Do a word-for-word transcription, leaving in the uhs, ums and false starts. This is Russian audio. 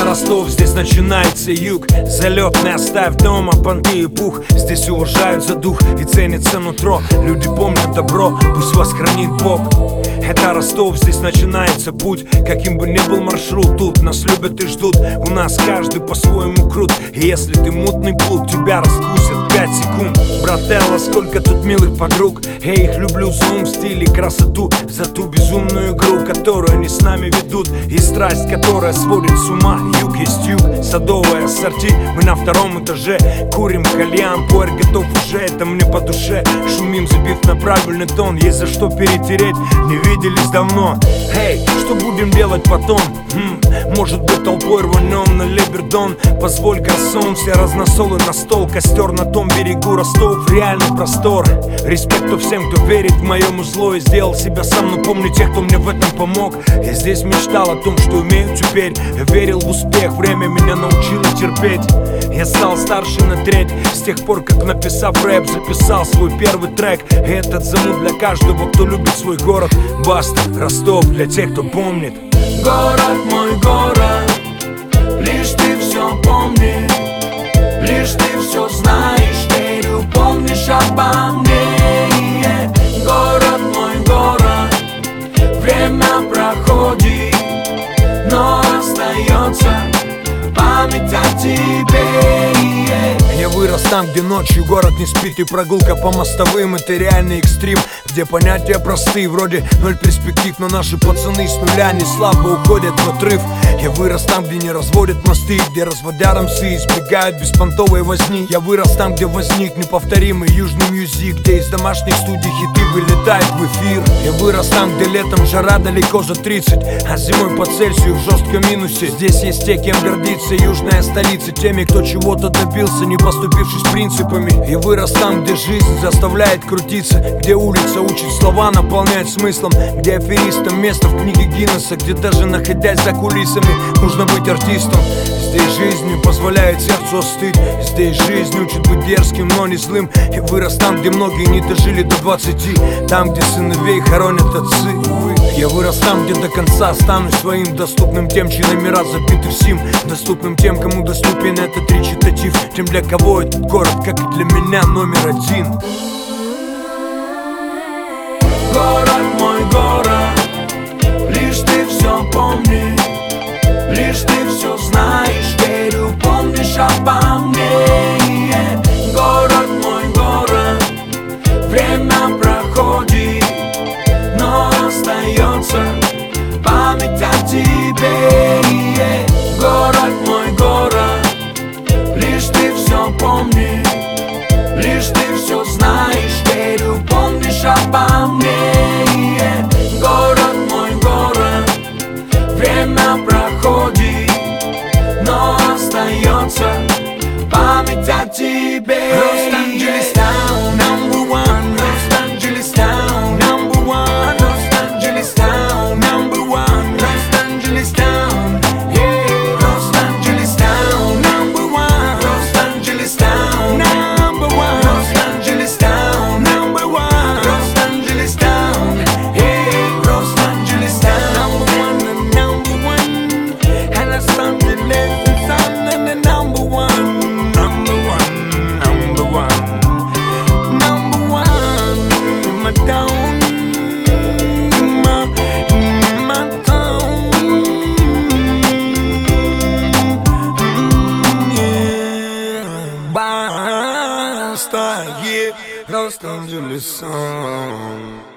Ростов, здесь начинается юг. Залетный оставь дома понты и пух. Здесь уважают за дух и ценится нутро. Люди помнят добро, пусть вас хранит Бог. Это Ростов, здесь начинается путь. Каким бы ни был маршрут, тут нас любят и ждут. У нас каждый по-своему крут. И если ты мутный плут, тебя раскусят пять секунд. Брателло, сколько тут милых подруг. Я их люблю за ум, стиль и красоту, за ту безумную игру, которую они с нами ведут, и страсть, которая сводит с ума. Юг есть юг, садовое ассорти. Мы на втором этаже, курим кальян. Пуэр готов уже, это мне по душе. Шумим, забив на правильный тон. Есть за что перетереть, не виделись давно. Эй, что будем делать потом? Хм, может быть толпой рванем на Либердон. Позволь гарсон, все разносолы на стол. Костер на том берегу, Ростов, реальный простор. Респекту всем, кто верит в моему зло и сделал себя сам, но помню тех, кто мне в этом помог. Я здесь мечтал о том, что умею теперь. Я верил в успех, время меня научило терпеть. Я стал старше на треть с тех пор, как, написав рэп, записал свой первый трек. И этот замут для каждого, кто любит свой город. Баста, Ростов, для тех, кто помнит. Город мой, город, лишь ты все помни, лишь ты все знаешь, верю, помнишь обо мне. Город мой, город, время проходит, но остается память о тебе. Я вырос там, где ночью город не спит, и прогулка по мостовым — это реальный экстрим, где понятия простые, вроде ноль перспектив, но наши пацаны с нуля не слабо уходят в отрыв. Я вырос там, где не разводят мосты, где разводя рамсы избегают беспонтовой возни. Я вырос там, где возник неповторимый южный мьюзик, где из домашних студий хиты вылетают в эфир. Я вырос там, где летом жара далеко за тридцать, а зимой по Цельсию в жестком минусе. Здесь есть те, кем гордится южная столица, теми, кто чего-то добился, не поступившись принципами. Я вырос там, где жизнь заставляет крутиться, где улица учит слова наполнять смыслом, где аферистам место в книге Гиннесса, где даже находясь за кулисами нужно быть артистом. Здесь жизнь не позволяет сердцу остыть, здесь жизнь учит быть дерзким, но не злым. Я вырос там, где многие не дожили до двадцати, там, где сыновей хоронят отцы. Увы. Я вырос там, где до конца останусь своим, доступным тем, чьи номера забиты в сим, доступным тем, кому доступен этот речитатив, тем, для кого этот город, как и для меня, номер один. Город мой, город, лишь ты все помни, лишь ты все знаешь, верю, помнишь обо мне. Город мой, город, время проходит, но остается память о тебе. Город мой, город, лишь ты все помни, лишь ты все знаешь, верю, помнишь обо мне. Город мой, город, время проходит, но остается память о тебе. Los-Angeles Town, number one. Los-Angeles Town, number one. Los-Angeles Town, number one. Los-Angeles Town, yeah. Los-Angeles Town, number one. Los-Angeles Town, number one. Los-Angeles Town, number one. Los-Angeles Town, yeah. Los-Angeles Town, number one, the number one. And Los Angeles is on the number one. Number one, number one. Number one in my town, in my, in my town. Mm, yeah. Basta, yeah. Los Angeles song.